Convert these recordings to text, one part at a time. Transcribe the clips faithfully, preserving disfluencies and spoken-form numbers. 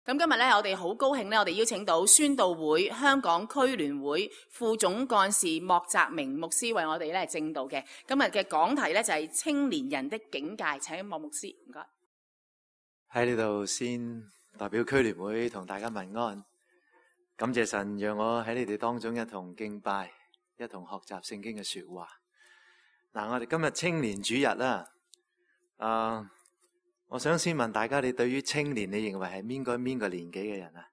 咁今日咧，我哋好高興咧，我哋邀請到宣道會香港區聯會副總幹事莫澤明牧師為我哋咧證道嘅。今日嘅講題咧就係青年人的境界，請莫牧師，唔該。 喺呢度先代表區聯會同大家問安，感謝神讓我喺你哋當中一同敬拜，一同學習聖經嘅說話。嗱，我哋今日青年主日啦，啊。我想先問大家，你對於青年，你認為係邊個邊個年紀嘅人啊？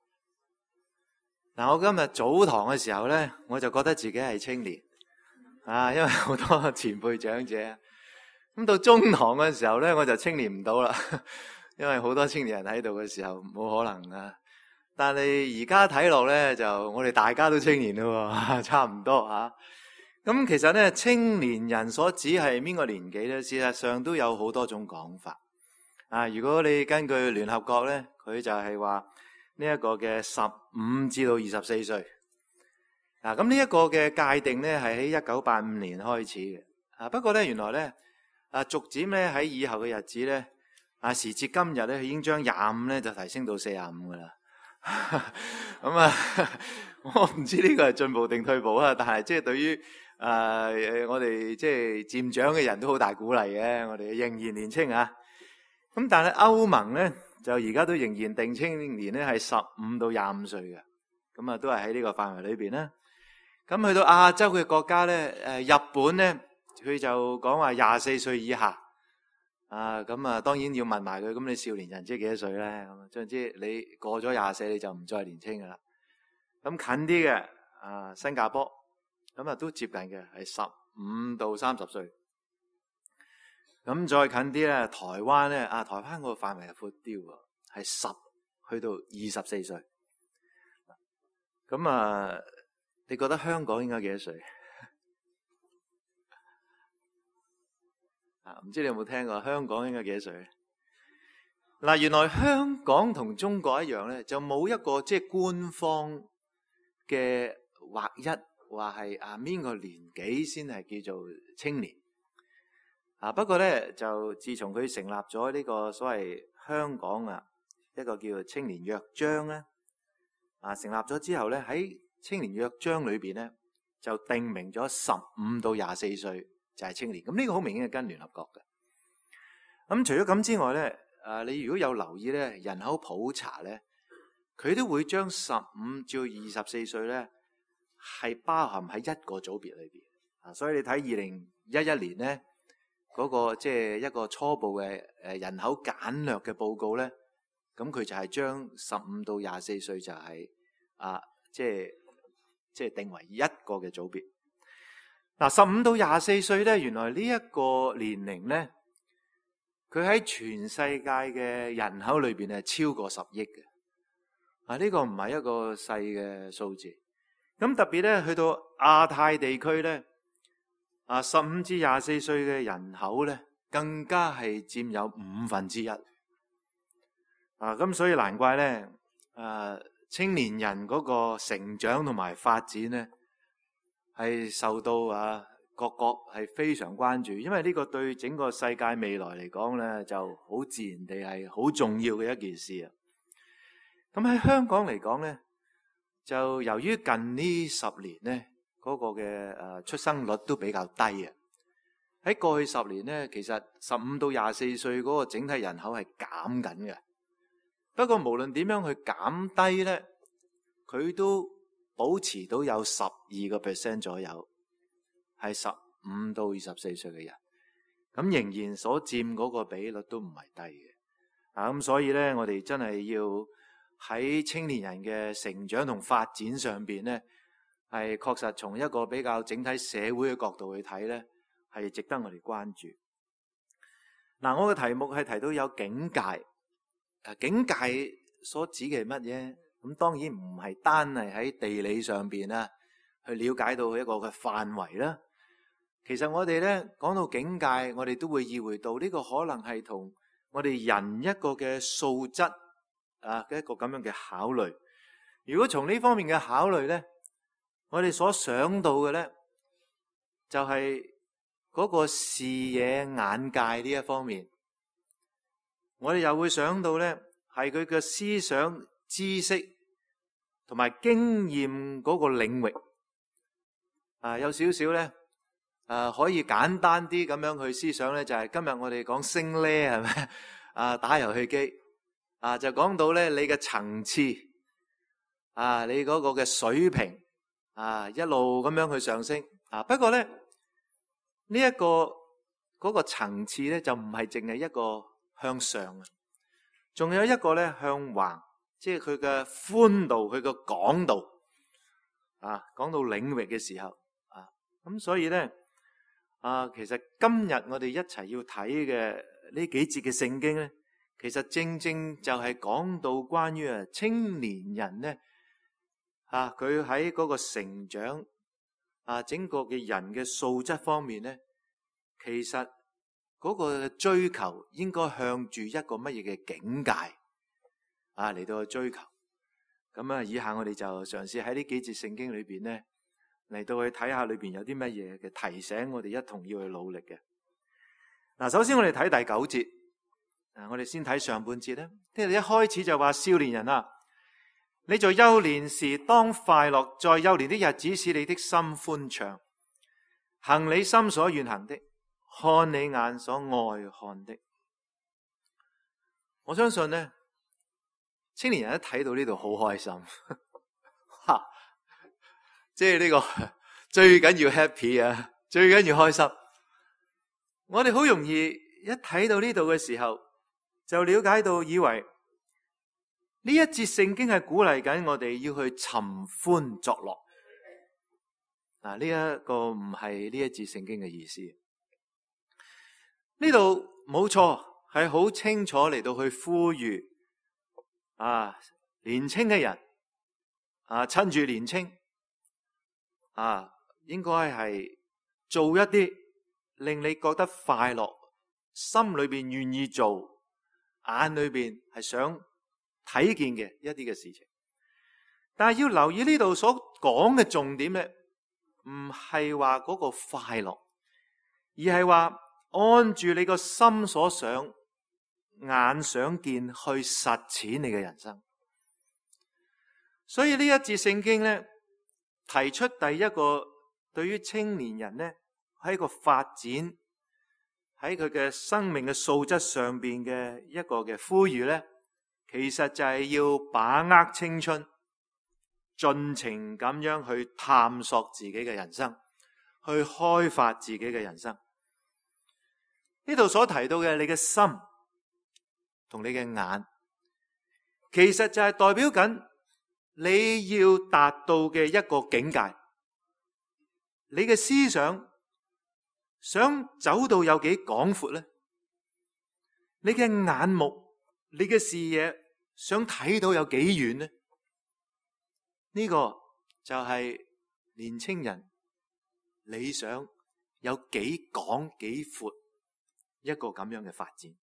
嗱，我今日早堂嘅時候咧，我就覺得自己係青年啊，因為好多前輩長者。咁到中堂嘅時候咧，我就青年唔到啦，因為好多青年人喺度嘅時候冇可能啊。但係而家睇落咧，就我哋大家都青年咯，差唔多吓。咁其實咧，青年人所指係邊個年紀咧？事實上都有好多種講法。啊！如果你根據聯合國咧，佢就係話呢一個嘅十五至到二十四歲。啊，咁呢一個嘅界定咧係喺一九八五年開始嘅。啊，不過咧原來咧啊，逐漸咧喺以後嘅日子咧，啊時至今日咧，已經將廿五咧就提升到四十五噶啦。咁啊，我唔知呢個係進步定退步啊，但係即係對於啊我哋即係漸長嘅人都好大鼓勵嘅。我哋仍然年輕啊！咁但係歐盟咧就而家都仍然定青年咧係十五到廿五歲嘅，咁啊都係喺呢個範圍裏邊啦。咁去到亞洲嘅國家咧，誒日本咧佢就講話廿四歲以下，啊咁啊當然要問埋佢，咁你少年人即係幾多歲咧？咁總之你過咗廿四你就唔再年輕噶啦。咁近啲嘅啊新加坡，咁啊都接近嘅係十五到三十歲。咁再近啲咧，台灣咧啊，台灣個範圍係闊啲喎，係十去到二十四歲。咁啊，你覺得香港應該幾多歲？啊，唔知你有冇聽過香港應該幾多歲？嗱，原來香港同中國一樣咧，就冇一個即係官方嘅劃一，話係啊邊個年紀先係叫做青年。啊！不過咧，就自從佢成立咗呢個所謂香港啊一個叫做青年約章咧，啊成立咗之後咧，喺青年約章裏邊咧就定明咗十五到廿四歲就係青年。咁呢個好明顯係跟聯合國嘅。咁除咗咁之外咧，啊你如果有留意咧，人口普查咧，佢都會將十五至二十四歲咧係包含喺一個組別裏邊。啊，所以你睇二零一一年咧。嗰個即係一個初步嘅誒人口簡略嘅報告咧，咁佢就係將十五到廿四歲就係啊，即係即係定為一個嘅組別。嗱，十五到廿四歲咧，原來呢一個年齡咧，佢喺全世界嘅人口裏邊係超過十億嘅。啊，呢個唔係一個細嘅數字。咁特別咧，去到亞太地區咧。啊，十五至廿四歲嘅人口咧，更加係佔有五分之一。啊，咁所以難怪咧，啊，青年人嗰個成長同埋發展咧，係受到啊各國係非常關注，因為呢個對整個世界未來嚟講咧，就好自然地係好重要嘅一件事啊。咁喺香港嚟講咧，就由於近呢十年咧。嗰個嘅誒出生率都比較低啊！喺過去十年咧，其實十五到廿四歲嗰個整體人口係減緊嘅。不過無論點樣去減低咧，佢都保持到有十二個 percent 左右，係十五到二十四歲嘅人。咁仍然所佔嗰個比率都唔係低嘅。啊，咁所以咧，我哋真係要喺青年人嘅成長同發展上邊咧。係確實從一個比較整體社會嘅角度去睇咧，係值得我哋關注。嗱，我嘅題目係提到有境界，誒，境界所指嘅係乜嘢？咁當然唔係單係喺地理上邊啦，去了解到一個嘅範圍啦。其實我哋咧講到境界，我哋都會意會到呢個可能係同我哋人一個嘅素質啊嘅一個咁樣嘅考慮。如果從呢方面嘅考慮咧，我哋所想到嘅咧，就係嗰個視野眼界呢一方面，我哋又會想到咧， 係佢嘅思想、知識同埋經驗嗰個領域啊，有少少咧啊，可以簡單啲咁樣去思想咧，就係今日我哋講升呢係咪啊？打遊戲機啊，就講到咧你嘅層次啊，你嗰個嘅水平啊，一路咁樣去上升啊。不過咧呢一個嗰個層次咧，就唔係淨係一個向上嘅，仲有一個咧向橫，即係佢嘅寬度、佢嘅廣度啊。講到領域嘅時候啊，咁所以咧啊，其實今日我哋一齊要睇嘅呢幾節嘅聖經咧，其實正正就係講到關於啊青年人咧啊，佢喺嗰個成長啊，整個嘅人嘅素質方面咧，其實嗰個追求應該向住一個乜嘢嘅境界啊嚟到去追求。咁啊，以下我哋就嘗試喺呢幾節聖經裏邊咧嚟到去睇下裏邊有啲乜嘢嘅提醒，我哋一同要去努力嘅。嗱，首先我哋睇第九節，啊，我哋先睇上半節咧。即係一開始就話少年人啊，你在幼年時當快樂，在幼年的日子使你的心歡暢，行你心所願行的，看你眼所愛看的。我相信呢，青年人一睇到呢度好開心，哈！即係呢個最緊要 happy 啊，最緊要開心。我哋好容易一睇到呢度嘅時候，就了解到以為呢一節聖經係鼓勵緊我哋要去尋歡作樂。嗱，呢一個唔係呢一節聖經嘅意思。呢度冇錯，係好清楚嚟到去呼籲啊，年輕嘅人啊，趁住年輕啊，應該係做一啲令你覺得快樂，心裏邊願意做，眼裏邊係想睇見嘅一啲嘅事情。但係要留意呢度所講嘅重點咧，唔係話嗰個快樂，而係話按住你個心所想、眼想見去實踐你嘅人生。所以呢一節聖經咧，提出第一個對於青年人咧喺個發展，喺佢嘅生命嘅素質上邊嘅一個嘅呼籲咧，其實就係要把握青春，盡情咁樣去探索自己嘅人生，去開發自己嘅人生。呢度所提到嘅你嘅心同你嘅眼，其實就係代表緊你要達到嘅一個境界。你嘅思想想走到有幾廣闊呢？你嘅眼目、你嘅視野想睇到有幾遠呢？呢個就係年青人理想有幾廣幾闊一個咁樣嘅發展。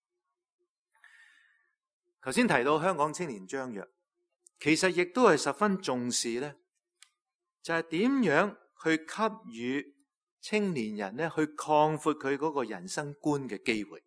頭先提到香港青年張約，其實亦都係十分重視咧，就係點樣去給予青年人咧去擴闊佢嗰個人生觀嘅機會。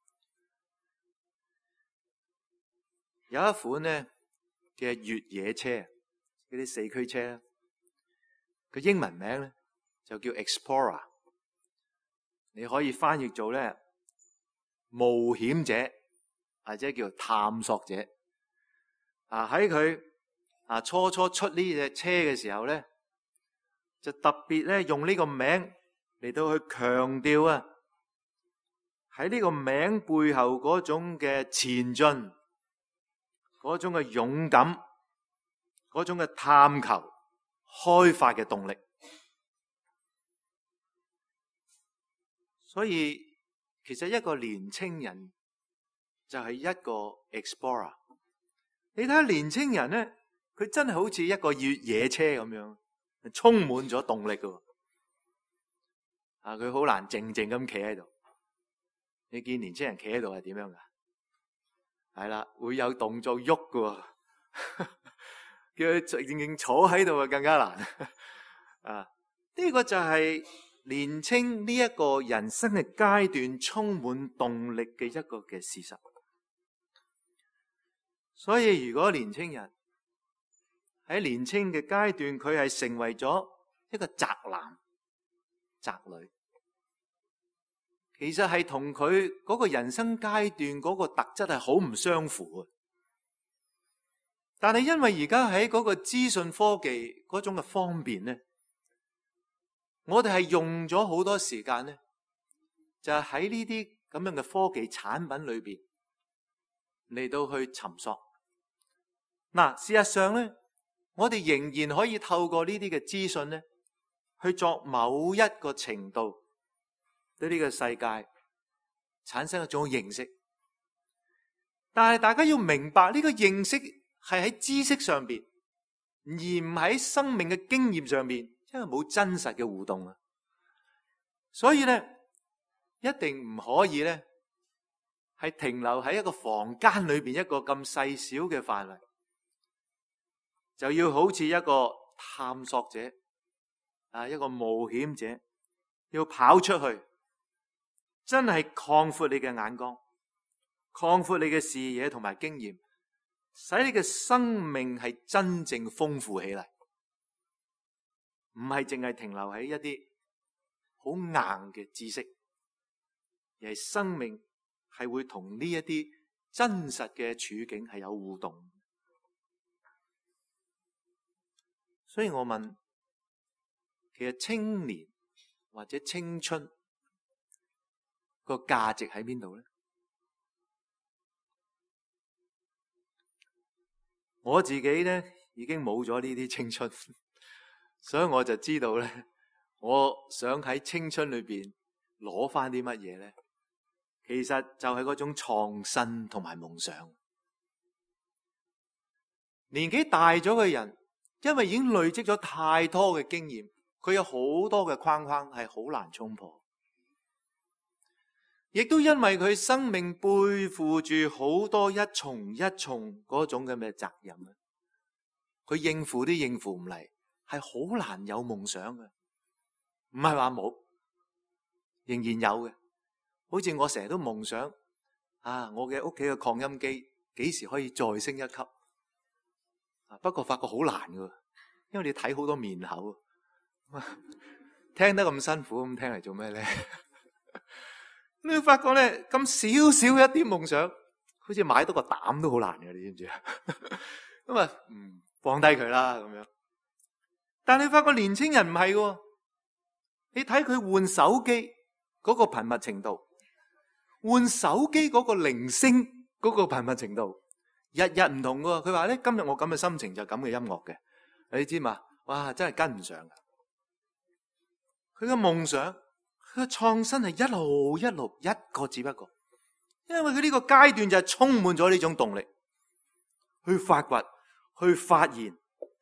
有一款咧嘅越野車，嗰啲四驅車，佢英文名咧就叫 Explorer， 你可以翻譯做咧冒險者或者叫探索者。啊，喺佢啊初初出呢隻車嘅時候咧，就特別咧用呢個名嚟到去強調啊，喺呢個名背後嗰種嘅前進，嗰種嘅勇敢，嗰種嘅探求、開發嘅動力。所以其實一個年青人就係一個 explorer。你睇下年青人咧，佢真係好似一個越野車咁樣，充滿咗動力㗎。啊，佢好難靜靜咁企喺度。你見年青人企喺度係點樣噶？係啦，會有動作喐㗎。叫佢靜靜坐喺度啊，更加難。啊，呢個就係年青呢一個人生嘅階段充滿動力嘅一個嘅事實。 所以如果年青人喺年青嘅階段，佢係成為咗一個宅男宅女，其實係同佢嗰個人生階段嗰個特質係好唔相符啊！但係因為而家喺嗰個資訊科技嗰種嘅方便咧，我哋係用咗好多時間咧，就係喺呢啲咁樣嘅科技產品裏邊嚟到去尋索。嗱，事實上咧，我哋仍然可以透過呢啲嘅資訊咧，去作某一個程度對呢個世界產生一種認識。但係大家要明白，呢個認識係喺知識上邊，而唔喺生命嘅經驗上面，因為冇真實嘅互動啊。所以咧，一定唔可以咧，係停留喺一個房間裏邊一個咁細小嘅範圍，就要好似一個探索者啊，一個冒險者，要跑出去，真係擴闊你嘅眼光，擴闊你嘅視野同埋經驗，使你嘅生命係真正豐富起嚟，唔係淨係停留喺一啲好硬嘅知識，而係生命係會同呢一啲真實嘅處境係有互動。所以我問，其實青年或者青春個價值喺邊度咧？我自己咧已經冇咗呢啲青春，所以我就知道咧，我想喺青春裏邊攞翻啲乜嘢咧？其實就係嗰種創新同埋夢想。年紀大咗嘅人，因為已經累積咗太多嘅經驗，佢有好多嘅框框係好難衝破。亦都因為佢生命背負住好多一重一重嗰種嘅咩責任啊，佢應付啲應付唔嚟，係好難有夢想嘅。唔係話冇，仍然有嘅。好似我成日都夢想啊，我嘅屋企嘅擴音機幾時可以再升一級啊？不過發覺好難㗎，因為你睇好多面口，聽得咁辛苦，咁聽嚟做咩咧？你會發覺咧，咁少少一啲夢想，好似買多個膽都好難嘅，你知唔知啊？咁啊，嗯，放低佢啦咁樣。但你發覺年青人唔係嘅，你睇佢換手機嗰個頻密程度，換手機嗰個鈴聲嗰個頻密程度，日日唔同嘅。佢話咧，今日我咁嘅心情就咁嘅音樂嘅，你知嘛？哇，真係跟唔上嘅。佢嘅夢想，佢嘅創新係一路一路一個接一個，因為佢呢個階段就係充滿咗呢種動力，去發掘，去發現。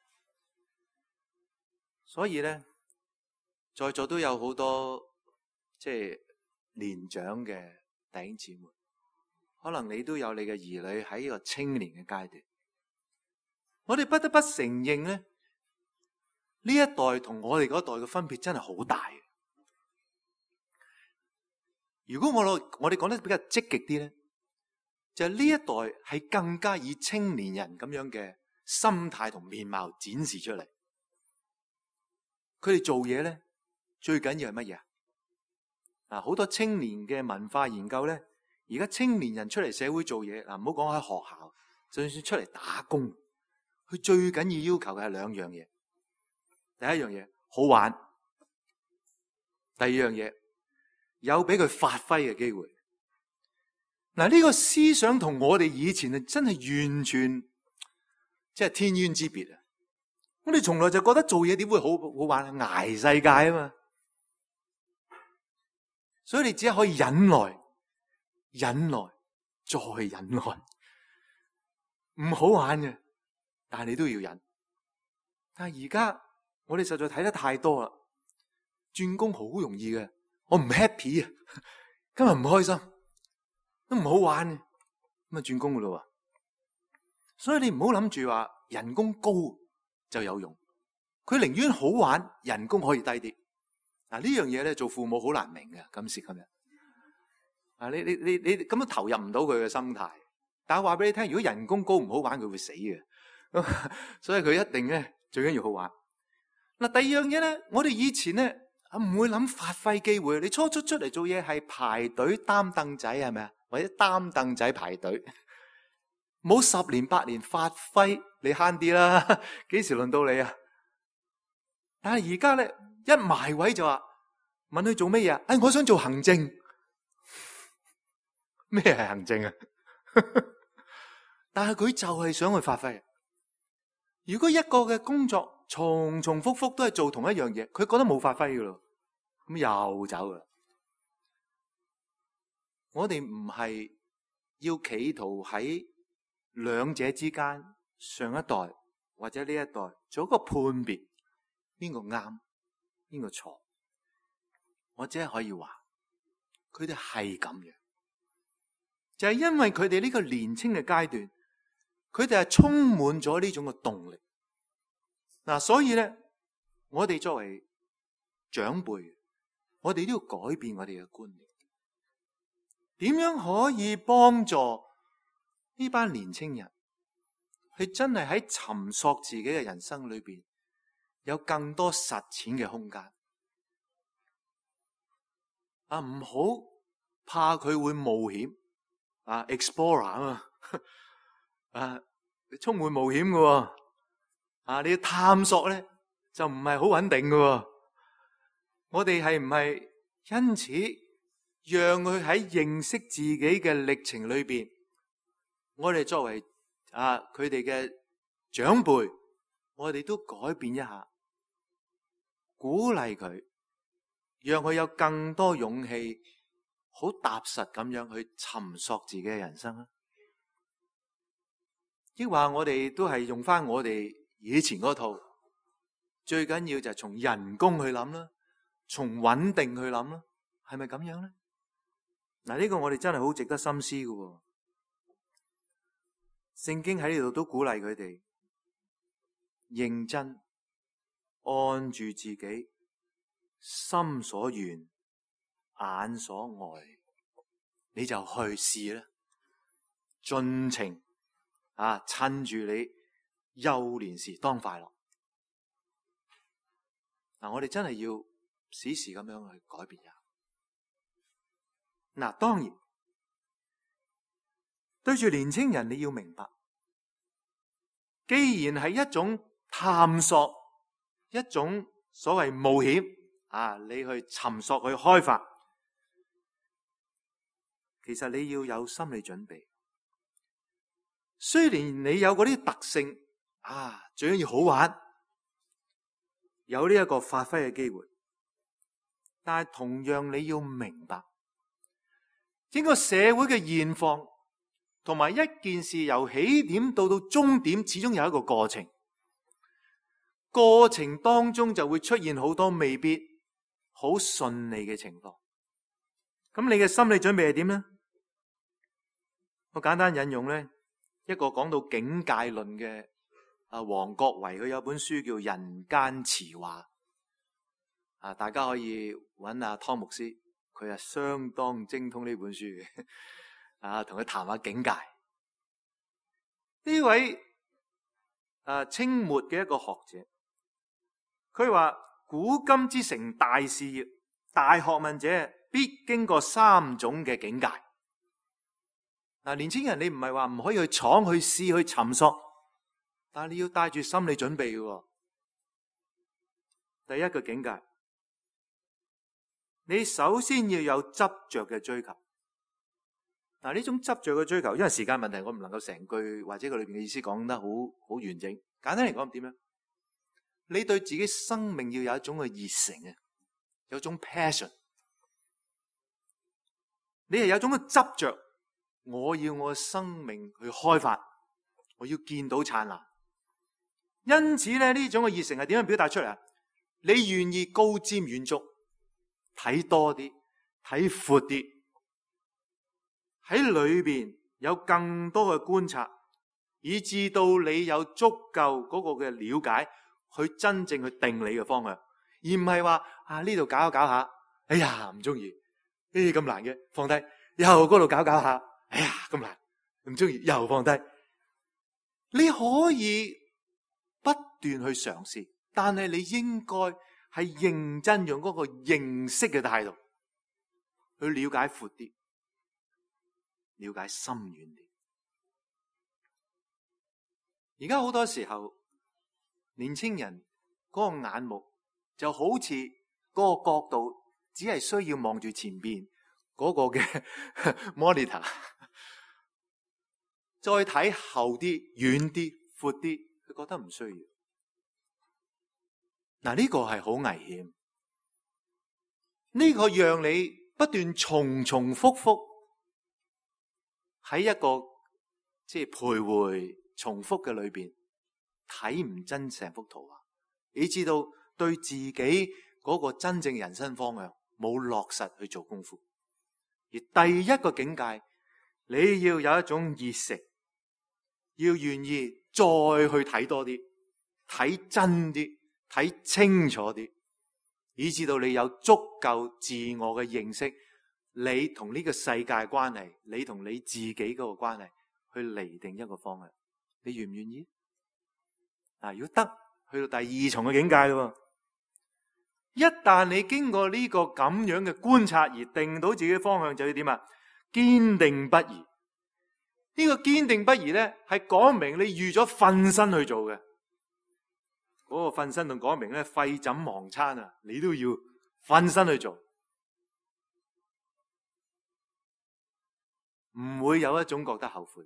所以咧，在座都有好多即係年長嘅弟兄姊妹，可能你都有你嘅兒女喺呢個青年嘅階段。我哋不得不承認咧，呢一代同我哋嗰代嘅分別真係好大。如果我我哋講得比較積極啲咧，就係呢一代係更加以青年人咁樣嘅心態同面貌展示出嚟。佢哋做嘢咧，最緊要係乜嘢啊？嗱，好多青年嘅文化研究咧，而家青年人出嚟社會做嘢，嗱，唔好講喺學校，就算出嚟打工，佢最緊要要求嘅係兩樣嘢。第一樣嘢好玩，第二樣嘢有俾佢發揮嘅機會。嗱，呢個思想同我哋以前啊真係完全即係天淵之別啊！我哋從來就覺得做嘢點會好好玩，捱世界啊嘛，所以你只係可以忍耐、忍耐再忍耐，唔好玩嘅，但係你都要忍。但係而家我哋實在睇得太多啦，轉工好容易嘅，我唔 happy 啊，今日唔開心，都唔好玩嘅，咁啊轉工噶咯。所以你唔好諗住話人工高就有用，佢寧願好玩，人工可以低啲。嗱，呢樣嘢咧，做父母好難明嘅，今時今日。啊，你你你你咁樣投入唔到佢嘅心態， 但係話俾你聽，如果人工高唔好玩，佢會死嘅。所以佢一定咧最緊要好玩。嗱，第二樣嘢咧，我哋以前咧唔會諗發揮機會。你初初出嚟做嘢係排隊擔凳仔係咪啊？或者擔凳仔排隊，冇十年八年發揮，你慳啲啦。幾時輪到你啊？但係而家咧一埋位就話問佢做咩嘢啊？哎，我想做行政。咩係行政啊？但係佢就係想去發揮。如果一個嘅工作重重複複都係做同一樣嘢，佢覺得冇發揮噶咯，咁又走啦。我哋唔係要企圖喺兩者之間，上一代或者呢一代做一個判別，邊個啱，邊個錯。我只係可以話，佢哋係咁樣，就係因為佢哋呢個年輕嘅階段，佢哋係充滿咗呢種嘅動力。嗱，所以咧，我哋作為長輩，我哋都要改變我哋嘅觀念。點樣可以幫助呢班年青人，去真係喺尋索自己嘅人生裏邊，有更多實踐嘅空間？啊，唔好怕佢會冒險，啊 ，explorer 啊嘛，啊，充滿冒險嘅，啊，你要探索咧就唔係好穩定嘅。我哋係唔係因此讓佢喺認識自己嘅歷程裏邊，我哋作為啊佢哋嘅長輩，我哋都改變一下，鼓勵佢，讓佢有更多勇氣，好踏實咁樣去尋索自己嘅人生啊！抑或我哋都係用翻我哋以前嗰套，最緊要就係從人工去諗啦，從穩定去諗啦，係咪咁樣咧？嗱，呢個我哋真係好值得深思嘅。聖經喺呢度都鼓勵佢哋認真按住自己心所願、眼所愛，你就去試啦，盡情啊，趁住你幼年時當快樂。嗱，我哋真係要時時咁樣去改變下。嗱，當然對住年青人，你要明白，既然係一種探索，一種所謂冒險啊，你去尋索去開發，其實你要有心理準備。雖然你有嗰啲特性啊，最緊要好玩，有呢一個發揮嘅機會，但係同樣你要明白，整個社會嘅現況同埋一件事由起點到到終點，始終有一個過程。過程當中就會出現好多未必好順利嘅情況。咁你嘅心理準備係點呢？我簡單引用呢一個講到境界論嘅啊，王國維，佢有本書叫《人間詞話》啊，大家可以揾阿湯牧師，佢係相當精通呢本書嘅啊，同佢談下境界。呢位啊清末嘅一個學者，佢話古今之成大事業、大學問者，必經過三種嘅境界。嗱，年輕人你唔係話唔可以去闖、去試、去尋索，但係你要帶住心理準備嘅。第一個境界，你首先要有執着嘅追求。嗱，呢種執着嘅追求，因為時間問題，我唔能夠成句或者佢裏邊嘅意思講得好好完整。簡單嚟講，點樣？你對自己生命要有一種嘅熱誠啊，有一種 passion。你係有一種嘅執着，我要我嘅生命去開發，我要見到燦爛。因此咧，呢種嘅熱誠係點樣表達出嚟啊？你願意高瞻遠矚，睇多啲，睇闊啲，喺裏邊有更多嘅觀察，以至到你有足夠嗰個嘅了解，去真正去定你嘅方向，而唔係話啊呢度搞一搞下，哎呀唔中意，呢啲咁難嘅放低，又嗰度搞搞下，哎呀咁難， 唔中意又放低。你可以不斷去嘗試，但係你應該係認真用嗰個認識嘅態度去了解闊啲，了解深遠啲。而家好多時候，年青人嗰個眼目就好似嗰個角度，只係需要望住前邊嗰個嘅 monitor， 再睇後啲、遠啲、闊啲，佢覺得唔需要。嗱，呢個係好危險，呢個讓你不斷重重複複喺一個即係徘徊重複嘅裏邊，睇唔真成幅圖畫，你知道對自己嗰個真正人生方向冇落實去做功夫。而第一個境界，你要有一種熱誠，要願意再去睇多啲，睇真啲，睇清楚啲，以至到你有足夠自我嘅認識，你同呢個世界關係，你同你自己嗰個關係，去釐定一個方向。你願唔願意？嗱，如果得，去到第二重嘅境界咯。一旦你經過呢個咁樣嘅觀察而定到自己嘅方向，就要點啊？堅定不移。呢個堅定不移咧，係講明你預咗瞓身去做嘅。嗰個瞓身同講明咧，廢枕忘餐啊，你都要瞓身去做，唔會有一種覺得後悔。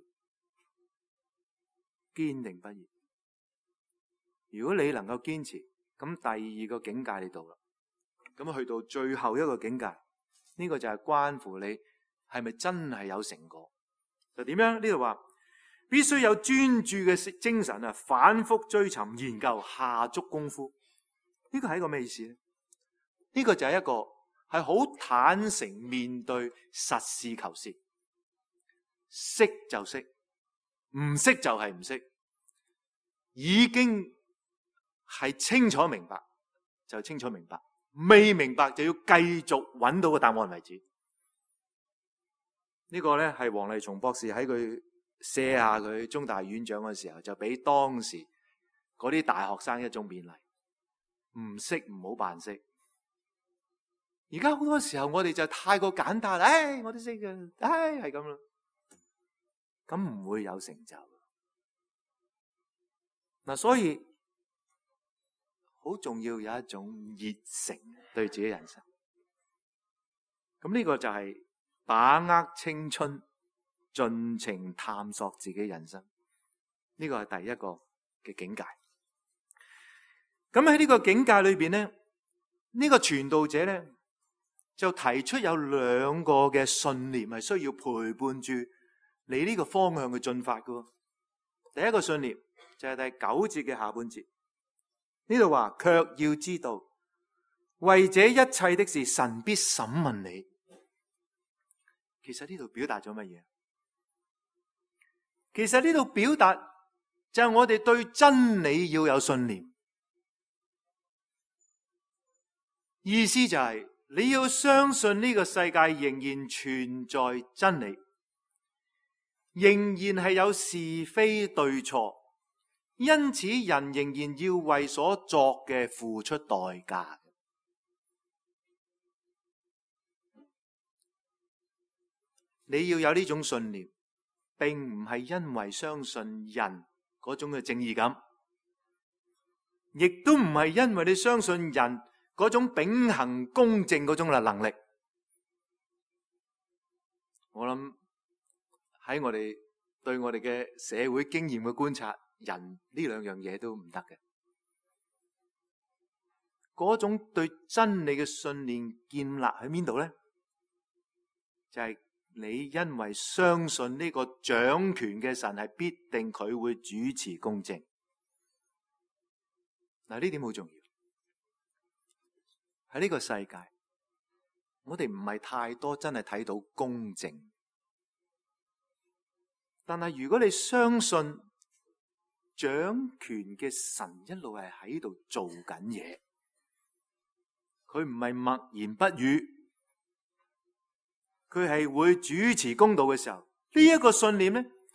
堅定不移。如果你能夠堅持，咁第二個境界你到啦，咁去到最後一個境界，呢個就係關乎你係咪真係有成果。就點樣？呢度話必須有專注嘅精神啊，反覆追尋研究，下足功夫。呢個係一個咩意思呢？呢個就係一個係好坦誠面對實事求是，識就識，唔識就係唔識，已經係清楚明白就清楚明白，未明白就要繼續揾到個答案為止。呢個咧係黃麗松博士喺佢卸下佢中大院長嘅時候，就俾當時嗰啲大學生一種勉勵：唔識唔好扮識。而家好多時候我哋就太過簡單，唉，我都識嘅，唉，係咁啦，咁唔會有成就。嗱，所以好重要有一種熱誠對自己人生。咁呢個就係把握青春，盡情探索自己人生。呢個係第一個嘅境界。咁喺呢個境界裏邊咧，呢個傳道者咧就提出有兩個嘅信念係需要陪伴住你呢個方向嘅進發嘅。第一個信念就係第九節嘅下半節，呢度話，卻要知道為這一切的事，神必審問你。其實呢度表達咗乜嘢？其實呢度表達就係我哋對真理要有信念，意思就係你要相信呢個世界仍然存在真理，仍然係有是非對錯，因此人仍然要為所作嘅付出代價。你要有呢種信念，並唔係因為相信人嗰種嘅正義感，亦都唔係因為你相信人嗰種秉行公正嗰種嘅能力。我諗喺我哋對我哋嘅社會經驗嘅觀察，人呢兩樣嘢都唔得嘅。嗰種對真理嘅信念建立喺邊度咧？就係、是你因為相信呢個掌權嘅神係必定佢會主持公正。嗱，呢點好重要。喺呢個世界，我哋唔係太多真係睇到公正。但係如果你相信掌權嘅神一路係喺度做緊嘢，佢唔係默言不語，佢係會主持公道嘅時候，呢一個信念咧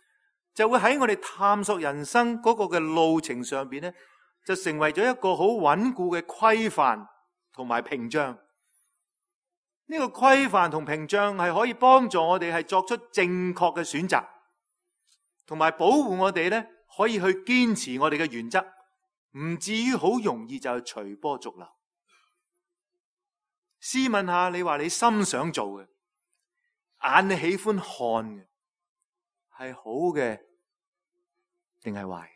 就會喺我哋探索人生嗰個嘅路程上邊咧，就成為咗一個好穩固嘅規範同埋屏障。呢個規範同屏障係可以幫助我哋係作出正確嘅選擇，同埋保護我哋咧可以去堅持我哋嘅原則，唔至於好容易就隨波逐流。試問下，你話你心想做嘅，眼你喜歡看嘅，係好嘅定係壞？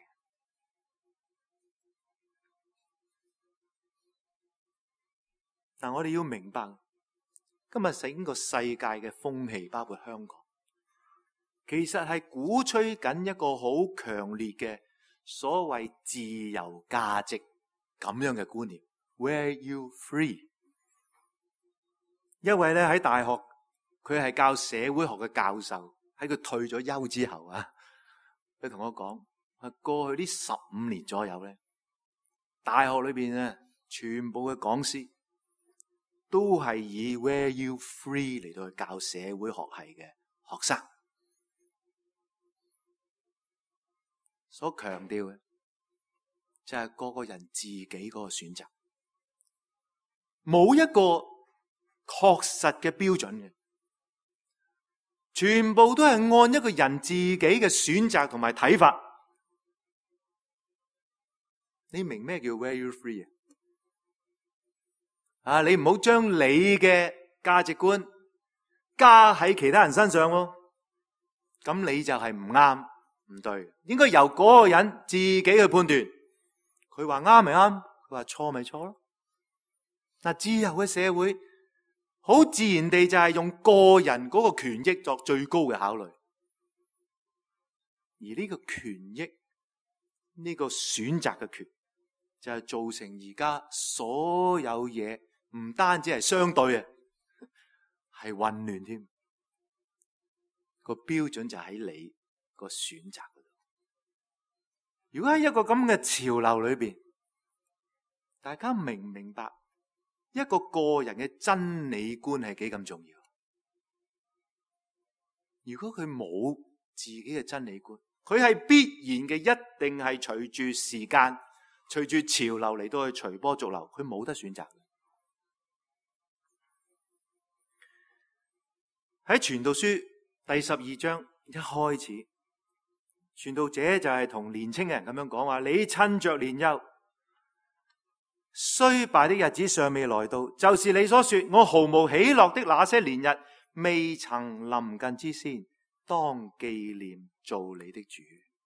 但我哋要明白，今日整個世界嘅風氣，包括香港，其實係鼓吹緊一個好強烈嘅所謂自由價值咁樣嘅觀念。Where you free？ 一位咧喺大學，佢係教社會學嘅教授，喺佢退咗休之後啊，佢同我講，過去呢十五年左右咧，大學裏邊咧，全部嘅講師都係以 Where you free 嚟到去教社會學系嘅學生，所強調嘅就係個個人自己嗰個選擇，冇一個確實嘅標準嘅，全部都係按一個人自己嘅選擇同埋睇法。你明咩叫 Where you free 啊？啊！你唔好將你嘅價值觀加喺其他人身上喎，咁你就係唔啱唔對。應該由嗰個人自己去判斷，佢話啱咪啱，佢話錯咪錯咯。嗱，自由嘅社會好自然地就係用個人嗰個權益作最高嘅考慮，而呢個權益呢個選擇嘅權，就係造成而家所有嘢唔單止係相對啊，係混亂添。個標準就喺你個選擇嗰度。如果喺一個咁嘅潮流裏邊，大家明唔明白一個個人嘅真理觀係幾咁重要？如果佢冇自己嘅真理觀，佢係必然嘅，一定係隨住時間、隨住潮流嚟到去隨波逐流，佢冇得選擇。喺傳道書第十二章一開始，傳道者就係同年青人咁樣講話：你趁着年幼，衰敗的日子尚未來到，就是你所說我毫無喜樂的那些年日未曾臨近之先，當紀念做你的主。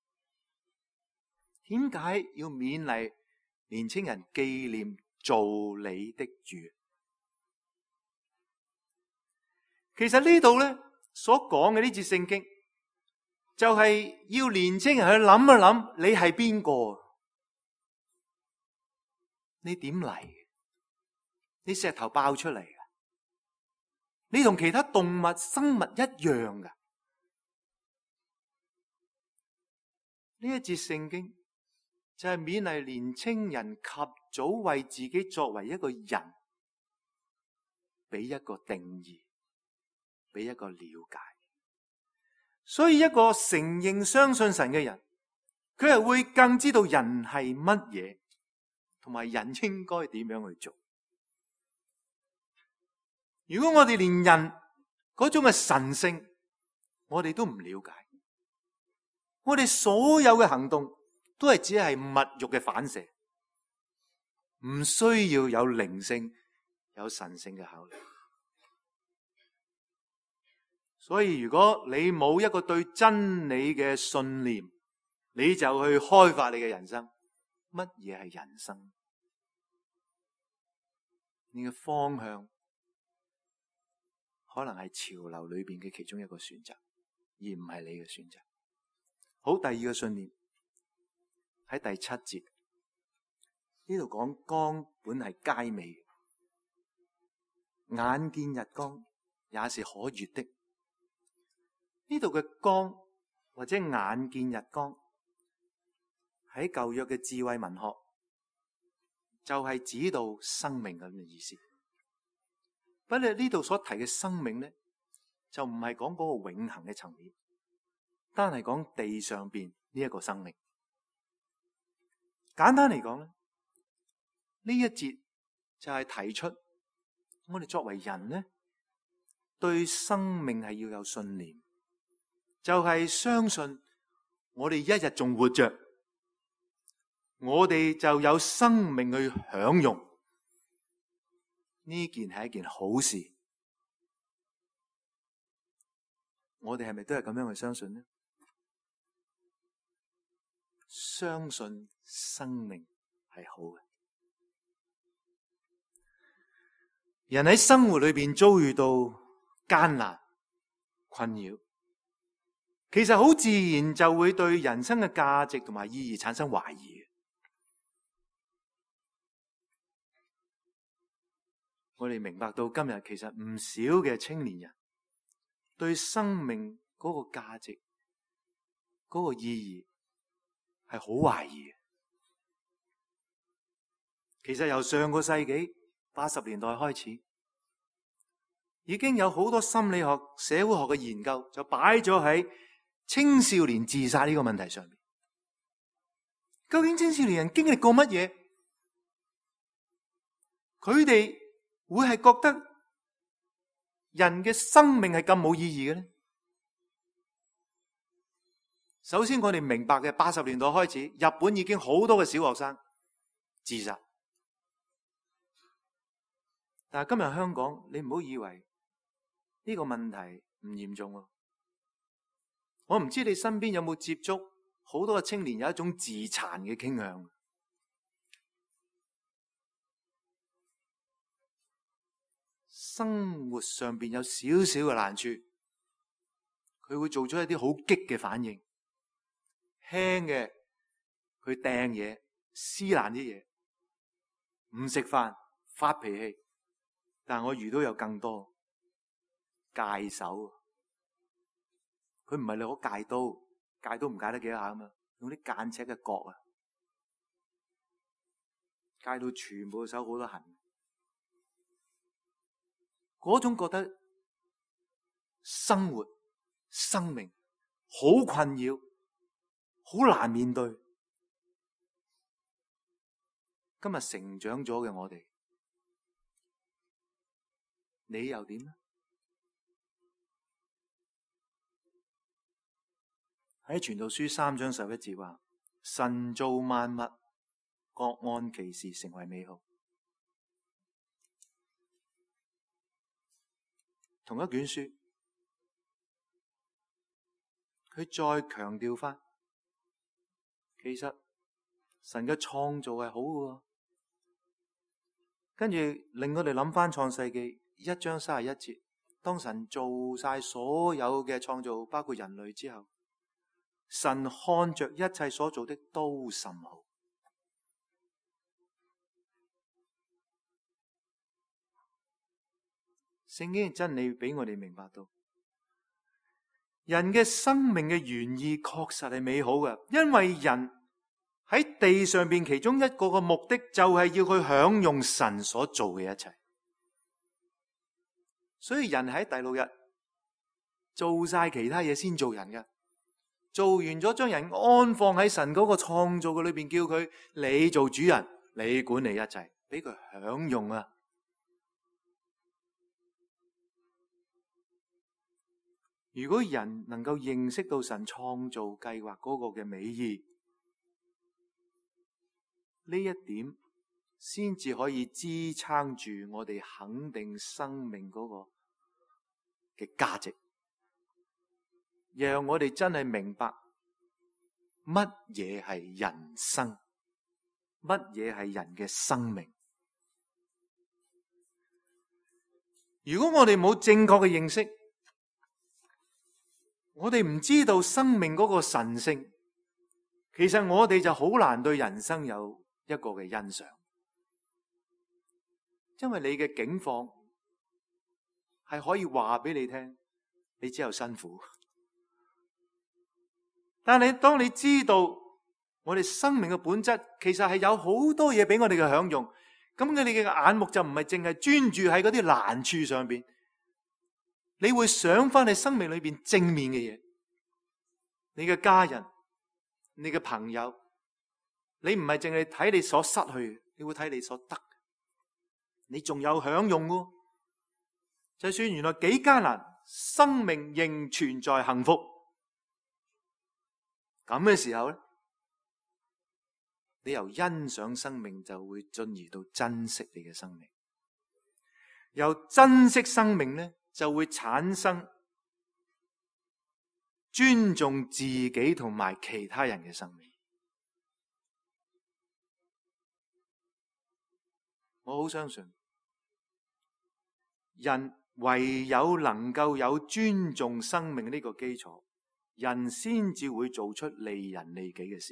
點解要勉勵年青人紀念做你的主？其實呢度咧所講嘅呢節聖經，就係要年青人去諗一諗，你係邊個？你點嚟？你石頭爆出嚟㗎？你同其他動物生物一樣㗎？呢一節聖經就係勉勵年青人及早為自己作為一個人，俾一個定義，俾一個了解。所以一個承認相信神嘅人，佢係會更知道人係乜嘢，同埋人應該點樣去做。如果我哋連人嗰種嘅神性，我哋都唔了解，我哋所有嘅行動都係只係物欲嘅反射，唔需要有靈性、有神性嘅考慮。所以如果你冇一個對真理嘅信念，你就去開發你嘅人生。乜嘢係人生？你嘅方向可能係潮流裏邊嘅其中一個選擇，而唔係你嘅選擇。好，第二個信念喺第七節呢度講，光本係佳美，眼見日光也是可悅的。呢度嘅光或者眼見日光，喺舊約嘅智慧文學就係指到生命咁嘅意思。不過呢度所提嘅生命咧，就唔係講嗰個永恆嘅層面， 單係講地上邊呢一個生命。簡單嚟講咧，呢一節就係提出我哋作為人咧，對生命係要有信念，就係相信我哋一日仲活着，我哋就有生命去享用。呢件係一件好事。我哋係咪都係咁樣去相信呢？相信生命係好嘅。人喺生活裏邊遭遇到艱難困擾，其實好自然就會對人生嘅價值同埋意義產生懷疑。我哋明白到今日其實唔少嘅青年人對生命嗰個價值、嗰個意義係好懷疑嘅。其實由上個世紀八十年代開始，已經有好多心理學、社會學嘅研究就擺咗喺青少年自殺呢個問題上面。究竟青少年人經歷過乜嘢？佢哋會係覺得人嘅生命係咁冇意義嘅咧？首先，我哋明白嘅八十年代開始，日本已經好多嘅小學生自殺。但係今日香港，你唔好以為呢個問題唔嚴重啊！我唔知你身邊有冇接觸好多嘅青年有一種自殘嘅傾向。生活上邊有少少嘅難處，佢會做出一啲好激嘅反應，輕嘅佢掟嘢、撕爛啲嘢，唔食飯、發脾氣。但我遇到有更多戒手，佢唔係你攞戒刀，戒刀唔戒得幾下啊嘛，用啲間尺嘅角啊，戒到全部手好多痕。嗰種覺得生活、生命好困擾，好難面對。今日成長咗嘅我哋，你又點呢？喺傳道書三章十一節話：神造萬物，各按其時成為美好。同一卷書，佢再強調翻，其實神嘅創造係好嘅。跟住令我哋諗翻創世記一章三十一節，當神做晒所有嘅創造，包括人類之後，神看着一切所做的都甚好。聖經嘅真理俾我哋明白到，人嘅生命嘅原意確實係美好嘅，因為人喺地上邊其中一個嘅目的就係要去享用神所做嘅一切。所以人喺第六日做晒其他嘢先做人嘅，做完咗將人安放喺神嗰個創造嘅裏邊，叫佢你做主人，你管理一切，俾佢享用啊！如果人能夠認識到神創造計劃嗰個嘅美意，呢一點先至可以支撐住我哋肯定生命嗰個嘅價值，讓我哋真係明白乜嘢係人生，乜嘢係人嘅生命。如果我哋冇正確嘅認識，我哋唔知道生命嗰個神聖，其實我哋就好難對人生有一個嘅欣賞，因為你嘅境況係可以話俾你聽，你只有辛苦。但係當你知道我哋生命嘅本質，其實係有好多嘢俾我哋嘅享用，咁你嘅眼目就唔係淨係專注喺嗰啲難處上邊。你會想翻你生命裏邊正面嘅嘢， 你嘅家人、你嘅朋友，你唔係淨係睇你所失去，你會睇你所得，你仲有享用喎。就算原來幾艱難，生命仍存在幸福。咁嘅時候咧，你由欣賞生命就會進而到珍惜你嘅生命，由珍惜生命咧就會產生尊重自己同埋其他人嘅生命。我好相信，人唯有能夠有尊重生命呢個基礎，人先至會做出利人利己嘅事。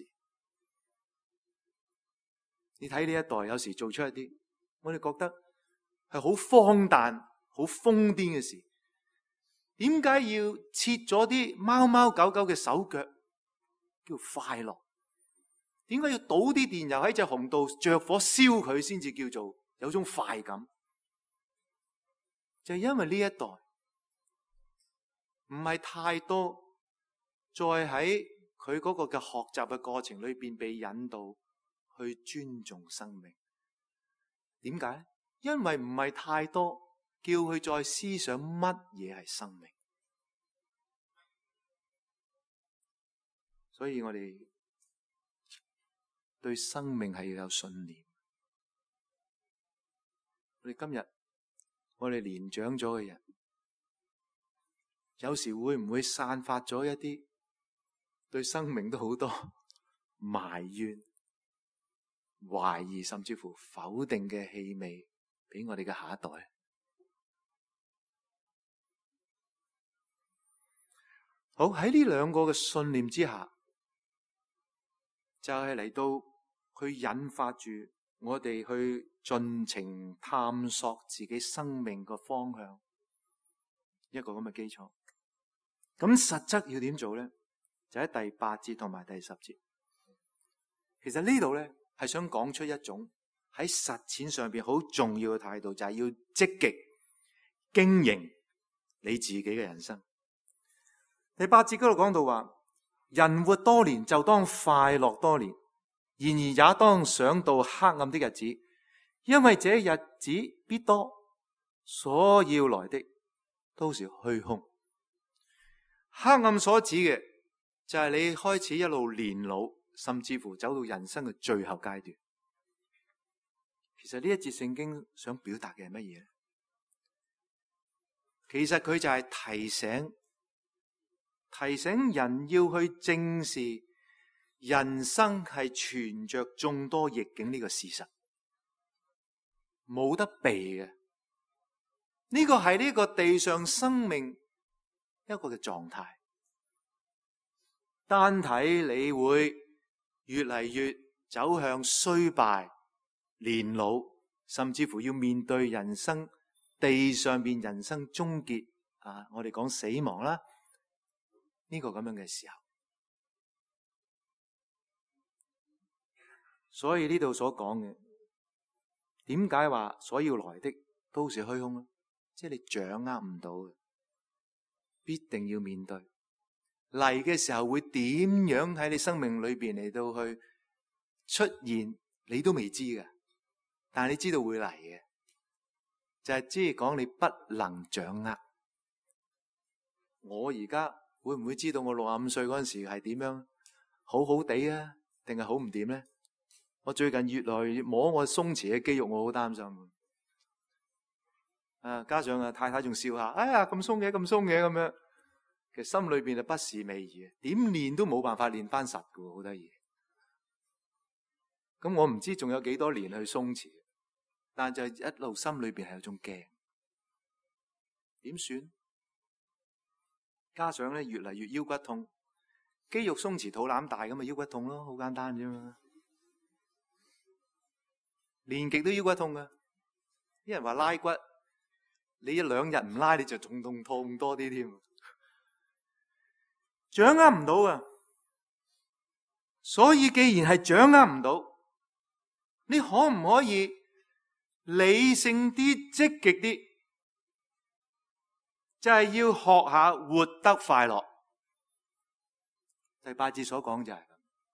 你睇呢一代有時做出一啲我哋覺得係好荒誕、好瘋癲嘅事。點解要切咗啲貓貓狗狗嘅手腳叫快樂？點解要倒啲電油喺隻熊度着火燒佢先至叫做有種快感？就係因為呢一代唔係太多再喺佢嗰個嘅學習嘅過程裏邊被引導去尊重生命。點解？因為唔係太多叫佢再思想乜嘢係生命。所以我哋對生命係要有信念。我哋今日我哋年長咗嘅人，有時會唔會散發咗一啲對生命都好多埋怨、懷疑，甚至乎否定嘅氣味俾我哋嘅下一代？好，喺呢兩個嘅信念之下，就係嚟到去引發住我哋去盡情探索自己生命個方向，一個咁嘅基礎。咁實質要點做咧？就喺第八節同埋第十節。其實呢度咧係想講出一種喺實踐上邊好重要嘅態度，就係要積極經營你自己嘅人生。第八節嗰度講到話，人活多年就當快樂多年，然而也當想到黑暗的日子，因為這日子必多，所要來的都是虛空。黑暗所指嘅就係你開始一路年老，甚至乎走到人生嘅最後階段。其實呢一節聖經想表達嘅係乜嘢？其實佢就係提醒提醒人要去正視人生係存着眾多逆境呢個事實，冇得避嘅。呢個係呢個地上生命一個嘅狀態。單睇你會越嚟越走向衰敗、年老，甚至乎要面對人生地上邊人生終結啊！我哋講死亡啦，呢個咁樣嘅時候，所以呢度所講嘅，點解話所要來的都是虛空咧？即係你掌握唔到嘅，必定要面對。嚟嘅時候會點樣喺你生命裏邊嚟到去出現，你都未知嘅，但係你知道會嚟嘅，就係即係講你不能掌握。我而家會唔會知道我六十五歲嗰陣時係點樣好好地啊，定係好唔掂咧？我最近越來越摸我鬆弛嘅肌肉，我好擔心。啊，加上啊太太仲笑下，哎呀咁鬆嘅，咁鬆嘅咁樣。其實心裏邊就不是味兒，點練都冇辦法練翻實㗎，好得意。咁我唔知仲有幾多年去鬆弛，但就一路心裏邊係有種驚，點算？加上咧越嚟越腰骨痛，肌肉鬆弛肚腩大咁咪腰骨痛咯，好簡單啫嘛。練極都腰骨痛噶，啲人話拉骨，你一兩日唔拉你就仲痛痛多啲添。掌握唔到啊！所以既然係掌握唔到，你可唔可以理性啲、積極啲？就係要學下活得快樂。 第八節所講就係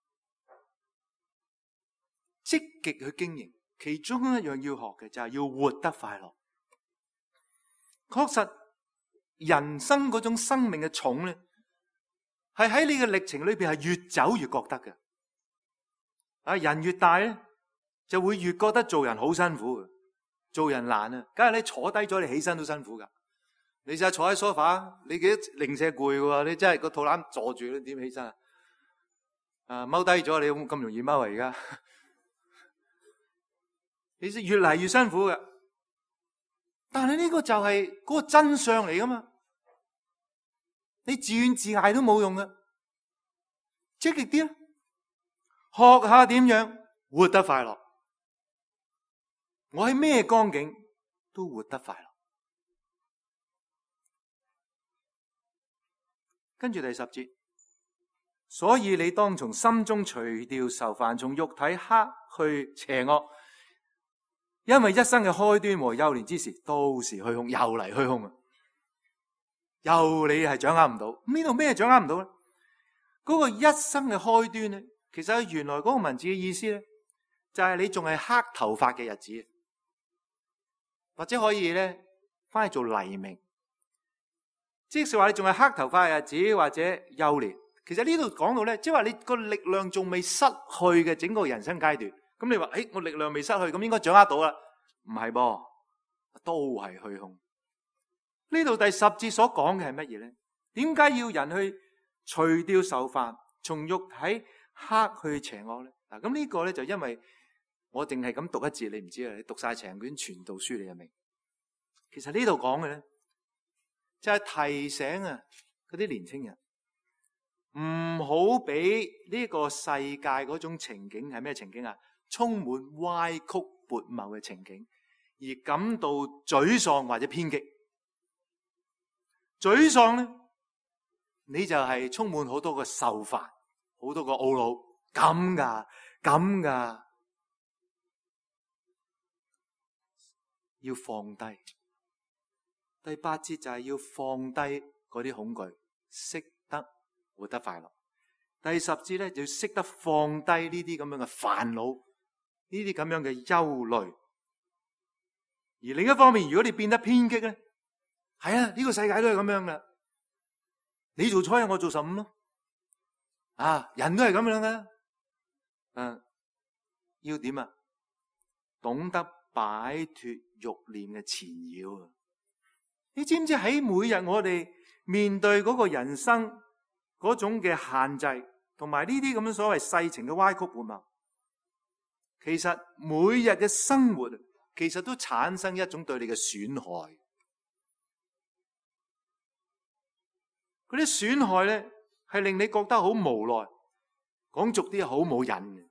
積極去經營，其中一樣要學嘅就係要活得快樂。確實，人生嗰種生命嘅重咧，係喺你嘅歷程裏邊係越走越覺得嘅。啊，人越大咧，就會越覺得做人好辛苦嘅，做人難啊！梗係你坐低咗，你起身都辛苦噶。你試下坐喺梳化，你幾零舍攰喎？你真係個肚腩坐住，你點起身啊？啊，踎低咗，你咁容易踎啊？而家你知越嚟越辛苦嘅。但係呢個就係嗰個真相嚟噶嘛？你自怨自艾都冇用嘅，積極啲啊！學下點樣活得快樂。我喺咩光景都活得快樂。跟住第十節，所以你當從心中除掉愁煩，從肉體克去邪惡，因為一生嘅開端和幼年之時都是虛空，又嚟虛空啊！又你係掌握唔到，呢度咩掌握唔到咧？嗰個一生嘅開端咧，其實原來嗰個文字嘅意思咧，就係你仲係黑頭髮嘅日子，或者可以咧翻去做黎明。即係話你仲係黑頭髮嘅日子或者幼年，其實呢度講到咧，即係話你個力量仲未失去嘅整個人生階段。咁你話，誒，我力量未失去，咁應該掌握到啦？唔係噃，都係虛空。呢度第十節所講嘅係乜嘢咧？點解要人去除掉愁煩，從肉體克去邪惡咧？嗱，咁呢個咧就因為我淨係咁讀一節，你唔知啊？你讀晒成卷傳道書你就明。其實呢度講嘅咧，就係提醒啊嗰啲年青人，唔好俾呢個世界嗰種情景係咩情景啊？充滿歪曲悖謬嘅情景，而感到沮喪或者偏激。沮喪咧，你就係充滿好多個愁煩，好多個懊惱，咁噶，咁噶，要放低。第八節就係要放低嗰啲恐懼，識得活得快樂。第十節咧就要識得放低呢啲咁樣嘅煩惱，呢啲咁樣嘅憂慮。而另一方面，如果你變得偏激咧，係啊，呢個世界都係咁樣噶。你做初一，我做十五咯。啊，人都係咁樣噶。啊，要點啊？懂得擺脫慾念嘅纏繞啊！你知唔知喺每日我哋面對嗰個人生嗰種嘅限制，同埋呢啲咁樣所謂世情嘅歪曲悖謬，其實每日嘅生活其實都產生一種對你嘅損害。嗰啲損害咧係令你覺得好無奈，講俗啲好冇癮嘅。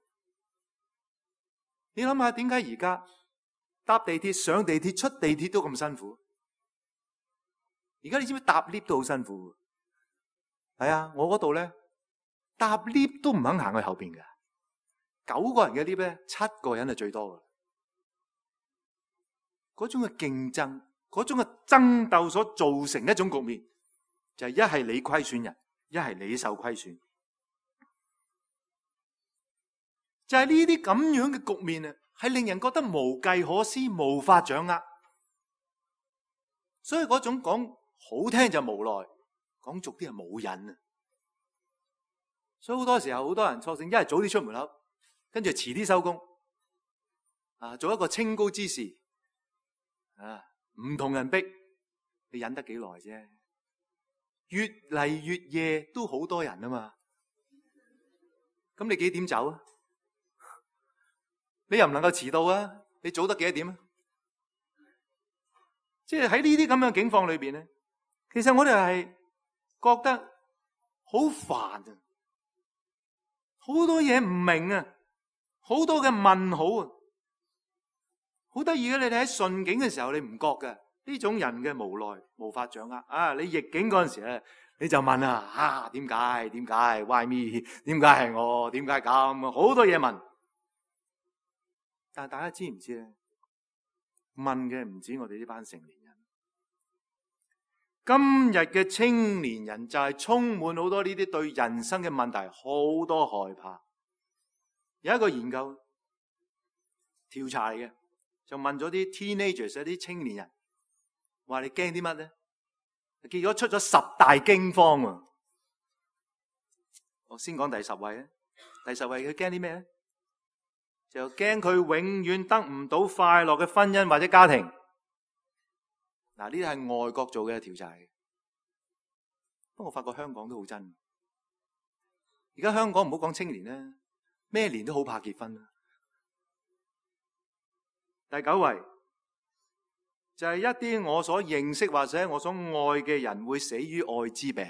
你諗下點解而家搭地鐵、上地鐵、出地鐵都咁辛苦？而家你知唔知搭 lift 都好辛苦？係啊，我嗰度咧搭 lift 都唔肯行去後邊嘅，九個人嘅 lift 咧，七個人係最多嘅。嗰種嘅競爭，嗰種嘅爭鬥所造成一種局面，就係一係你虧損人，一係你受虧損。就係呢啲咁樣嘅局面啊，係令人覺得無計可施，無法掌握。所以嗰種講好聽就無奈，講俗啲係冇癮啊！所以好多時候，好多人索性一係早啲出門口，跟住遲啲收工，啊，做一個清高之士，啊，唔同人逼，你忍得幾耐啫？越嚟越夜都好多人啊嘛，咁你幾點走啊？你又唔能夠遲到啊？你早得幾多點啊？即係喺呢啲咁樣嘅境況裏邊咧，其實我哋係覺得好煩啊，好多嘢唔明啊，好多嘅問號啊，好得意嘅。你哋喺順境嘅時候你唔覺嘅，呢種人嘅無奈無法掌握啊！你逆境嗰陣時咧，你就問啊，啊點解？點解？Why me？點解係我？點解咁？好多嘢問。但係大家知唔知咧？問嘅唔止我哋呢班成年人， 今日嘅青年人就係充滿好多呢啲對人生嘅問題，好多害怕。有一個研究調查嚟嘅，就問咗啲 teenagers 一啲青年人，話你驚啲乜咧？結果出咗十大驚慌喎。我先講第十位咧，第十位佢驚啲咩咧？就驚佢永遠得唔到快樂嘅婚姻或者家庭。嗱，呢啲係外國做嘅調查嘅，不過我發覺香港都好真。而家香港唔好講青年咧，咩年都好怕結婚。第九位就係一啲我所認識或者我所愛嘅人會死於愛滋病。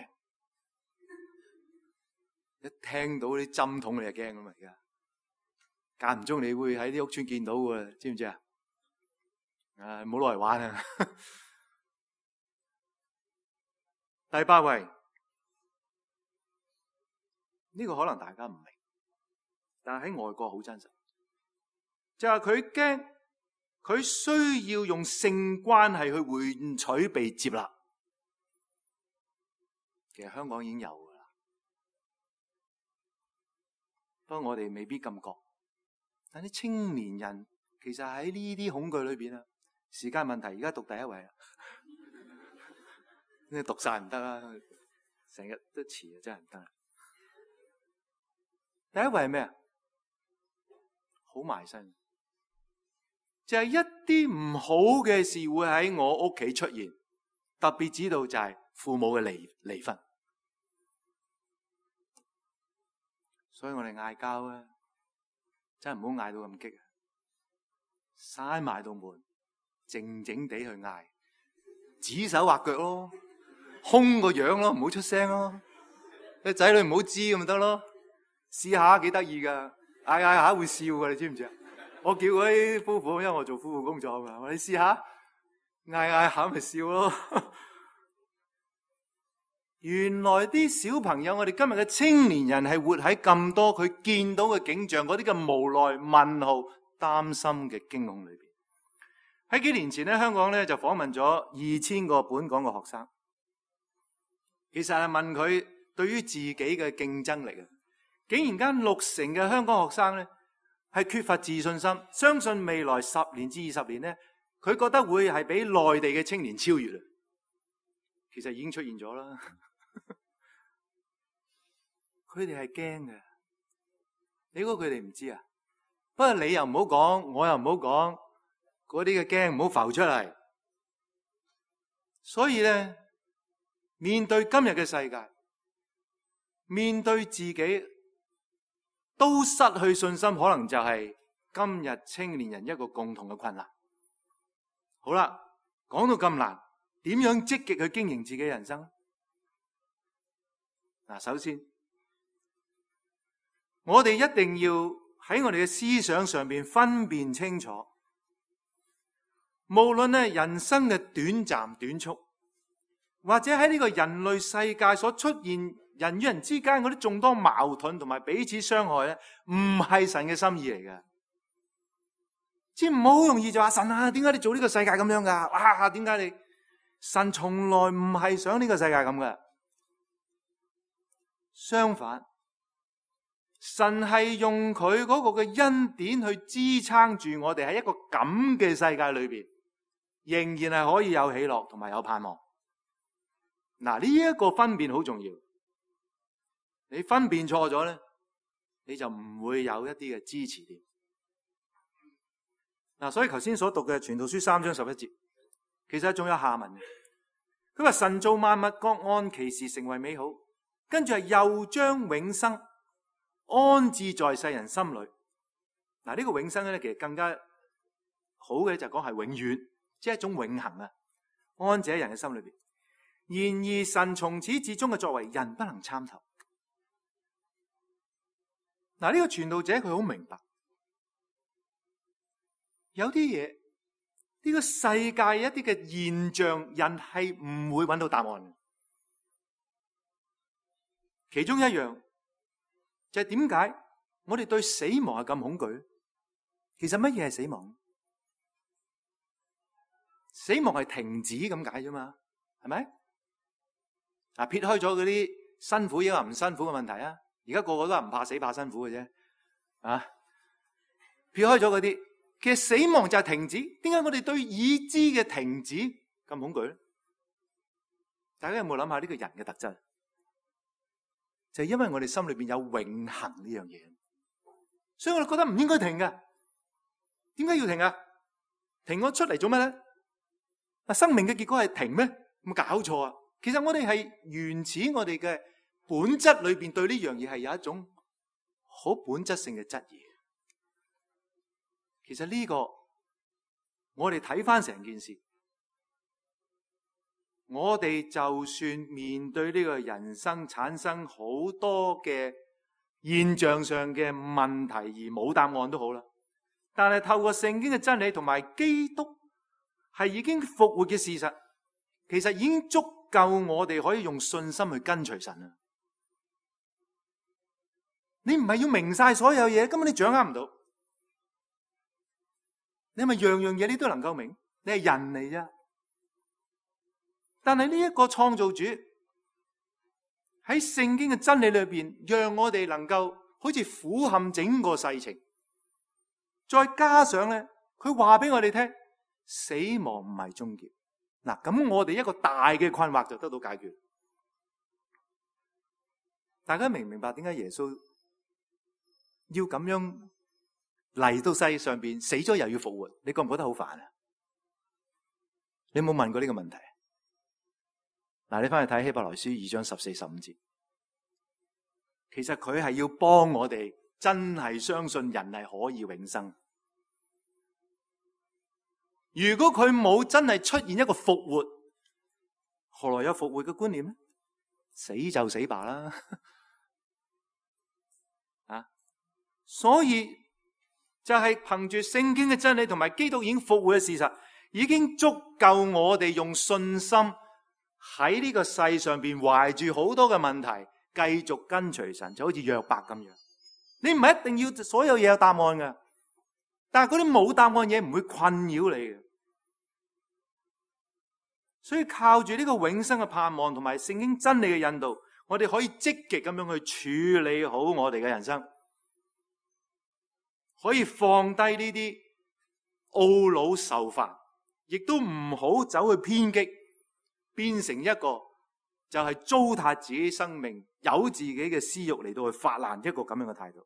一聽到啲針筒你就驚㗎嘛！而家間唔中你會喺啲屋村見到嘅，知唔知啊？啊，唔好攞嚟玩啊！第八位，呢個可能大家唔明，但係喺外國好真實，就係佢驚佢需要用性關係去換取被接納。其實香港已經有㗎啦，不過我哋未必咁覺。但啲青年人其實喺呢啲恐懼裏邊啊，時間問題，而家讀第一位啊。你讀晒唔得啦，成日都遲啊，真係唔得。第一位係咩啊？好埋身，就係一啲唔好嘅事會喺我屋企出現，特別指到就係父母嘅離離婚。所以我哋嗌交啊，真係唔好嗌到咁激啊，閂埋道門，靜靜地去嗌，指手畫腳咯。空個樣咯，唔好出聲咯。啲仔女唔好知咁咪得咯。試下幾得意噶，嗌嗌下會笑噶，你知唔知啊？我叫嗰啲夫婦，因為我做夫婦工作啊嘛。我話你試下，嗌嗌下咪笑咯。原來啲小朋友，我哋今日嘅青年人係活喺咁多佢見到嘅景象，嗰啲嘅無奈、問號、擔心嘅驚恐裏邊。喺幾年前咧，香港咧就訪問咗二千個本港嘅學生。其實係問佢對於自己嘅競爭力啊，竟然間六成嘅香港學生咧係缺乏自信心，相信未來十年至二十年咧，佢覺得會係比內地嘅青年超越啊。其實已經出現咗啦，佢哋係驚嘅，你估佢哋唔知啊？不過你又唔好講，我又唔好講，嗰啲嘅驚唔好浮出嚟。所以咧，面對今日嘅世界，面對自己都失去信心，可能就係今日青年人一個共同嘅困難。好啦，講到咁難，點樣積極去經營自己人生？嗱，首先我哋一定要喺我哋嘅思想上邊分辨清楚，無論咧人生嘅短暫短促，或者喺呢個人類世界所出現人與人之間嗰啲眾多矛盾同埋彼此傷害咧，唔係神嘅心意嚟嘅。即係唔好容易就話神啊，點解你做呢個世界咁樣噶？哇，點解你？神從來唔係想呢個世界咁嘅。相反，神係用佢嗰個嘅恩典去支撐住我哋喺一個咁嘅世界裏邊，仍然係可以有喜樂同埋有盼望。嗱，呢一個分辨好重要。你分辨錯咗咧，你就唔會有一啲嘅支持點。嗱，所以頭先所讀嘅《傳道書》三章十一節，其實仲有下文。佢話神造萬物各按其時成為美好，跟住係又將永生安置在世人心裏。嗱，呢個永生咧，其實更加好嘅就講係永遠，即係一種永恆啊，安置喺人嘅心裏邊。然而神從始至終嘅作為，人不能參透。嗱，呢個傳道者佢好明白，有啲嘢呢個世界一啲嘅現象，人係唔會揾到答案嘅。其中一樣就係點解我哋對死亡係咁恐懼？其實乜嘢係死亡？死亡係停止咁解啫嘛，係咪？ 啊，撇開咗嗰啲辛苦抑或唔辛苦嘅問題啊，而家個個都係唔怕死怕辛苦嘅啫。啊，撇開咗嗰啲，其實死亡就係停止。點解我哋對已知嘅停止咁恐懼咧？大家有冇諗下呢個人嘅特質？就係因為我哋心裏邊有永恆呢樣嘢，所以我哋覺得唔應該停㗎。點解要停啊？停咗出嚟做咩咧？啊，生命嘅結果係停咩？冇搞錯啊！其實我哋係原始我哋嘅本質裏邊對呢樣嘢係有一種好本質性嘅質疑。其實呢個我哋睇翻成件事，我哋就算面對呢個人生產生好多嘅現象上嘅問題而冇答案都好啦，但係透過聖經嘅真理同埋基督係已經復活嘅事實，其實已經足夠我哋可以用信心去跟隨神啦。你唔係要明晒所有嘢，根本你掌握唔到。你係咪樣樣嘢你都能夠明？你係人嚟啫。但係呢一個創造主喺聖經嘅真理裏邊，讓我哋能夠好似俯瞰整個世情，再加上咧，佢話俾我哋聽，死亡唔係終結。嗱，咁我哋一個大嘅困惑就得到解決。大家明唔明白點解耶穌要咁樣嚟到世上邊，死咗又要復活？你覺唔覺得好煩啊？你有冇問過呢個問題？嗱，你翻去睇希伯來書二章十四十五節，其實佢係要幫我哋真係相信人係可以永生。如果佢冇真係出現一個復活，何來有復活嘅觀念呢？死就死罷啦。啊，所以就係憑住聖經嘅真理同埋基督已經復活嘅事實，已經足夠我哋用信心喺呢個世上邊懷住好多嘅問題，繼續跟隨神，就好似約伯咁樣。你唔係一定要所有嘢有答案㗎，但係嗰啲冇答案嘢唔會困擾你嘅。所以靠住呢個永生嘅盼望同埋聖經真理嘅引導，我哋可以積極咁樣去處理好我哋嘅人生，可以放低呢啲懊惱愁煩，亦都唔好走去偏激，變成一個就係糟蹋自己生命、有自己嘅私欲嚟到去發爛一個咁樣嘅態度。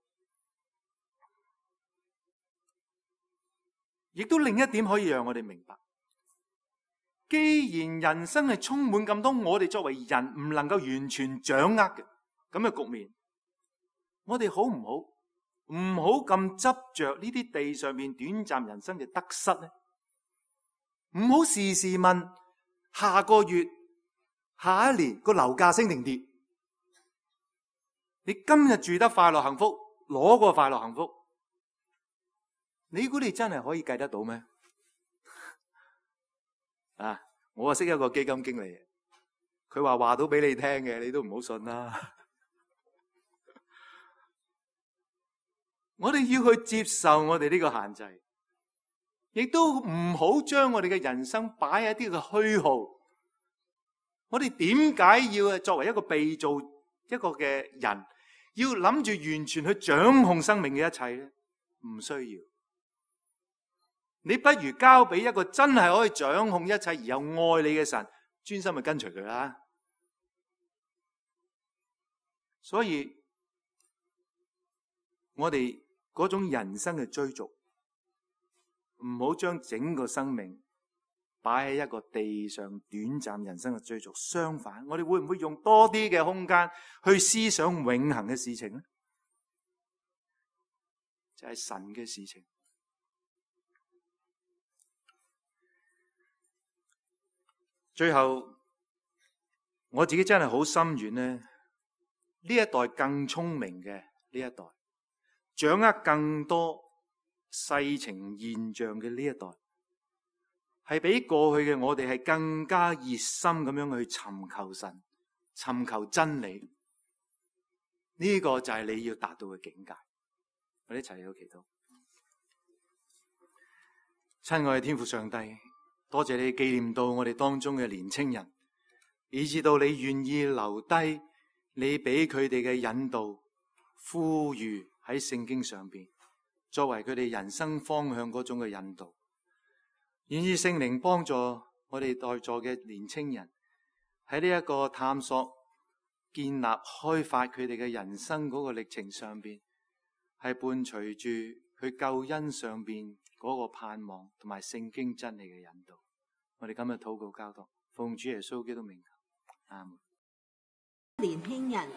亦都另一點可以讓我哋明白，既然人生係充滿咁多我哋作為人唔能夠完全掌握嘅咁嘅局面，我哋好唔好唔好咁執着呢啲地上面短暫人生嘅得失呢？唔好時時問下個月、下一年個樓價升定跌。你今日住得快樂幸福，攞個快樂幸福，你估你真係可以計得到咩？啊！我啊識一個基金經理，佢話話到俾你聽嘅，你都唔好信啦。我哋要去接受我哋呢個限制，亦都唔好將我哋嘅人生擺喺一啲嘅虛耗。我哋點解要作為一個被造一個嘅人，要諗住完全去掌控生命嘅一切呢？唔需要。你不如交俾一個真係可以掌控一切而又愛你嘅神，專心去跟隨佢啦。所以我哋嗰種人生嘅追逐，唔好將整個生命擺喺一個地上短暫人生嘅追逐。相反，我哋會唔會用多啲嘅空間去思想永恆嘅事情呢？就係神嘅事情。最後，我自己真係好心軟呢，呢一代更聰明嘅呢一代，掌握更多世情現象嘅呢一代，係比過去嘅我哋係更加熱心咁樣去尋求神、尋求真理。呢個就係你要達到嘅境界。我哋一齊嚟到祈禱。親愛嘅天父上帝，多謝你紀念到我哋當中嘅年青人， 以至到你願意留低你俾佢哋嘅引導、呼籲喺聖經上邊，作為佢哋人生方向嗰種嘅引導。願意聖靈幫助我哋在座嘅年青人喺呢一個探索、建立、開發佢哋嘅人生嗰個歷程上邊，係伴隨住佢救恩上邊嗰個盼望同埋聖經真理嘅引導。我哋今日禱告交託，奉主耶穌基督名求，阿門。 年輕人。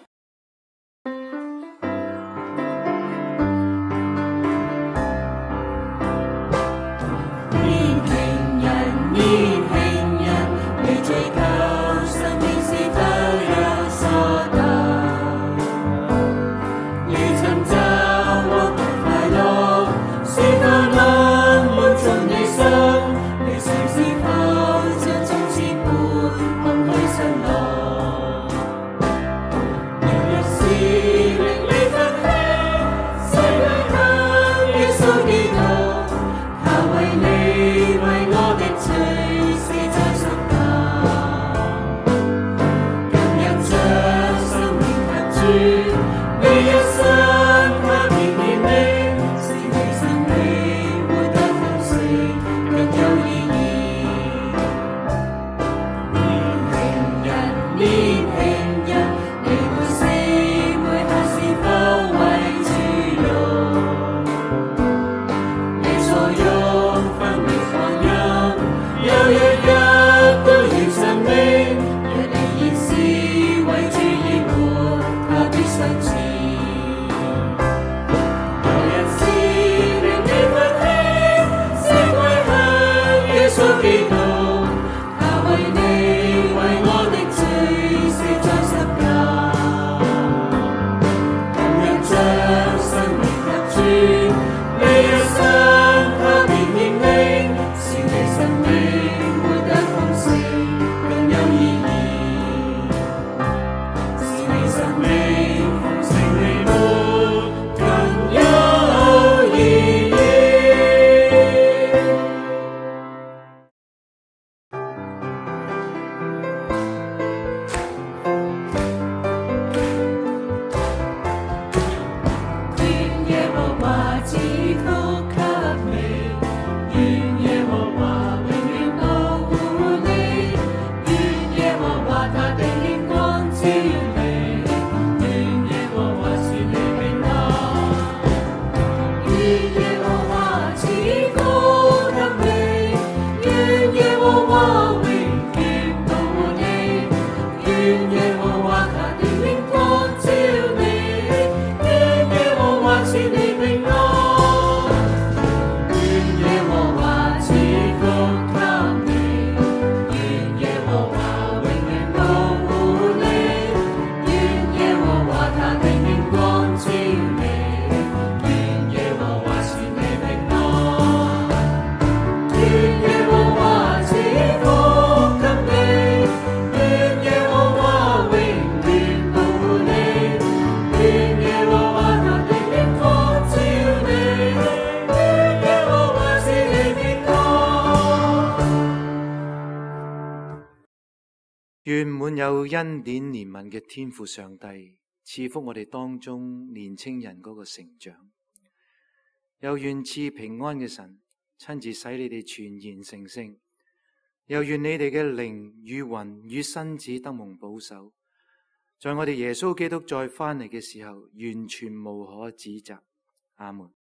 願滿有恩典憐憫嘅天父上帝賜福我哋當中年青人嗰個成長，又願賜平安嘅神親自使你哋全然成聖，又願你哋嘅靈與魂與身子得蒙保守，在我哋耶穌基督再翻嚟嘅時候完全無可指責。阿門。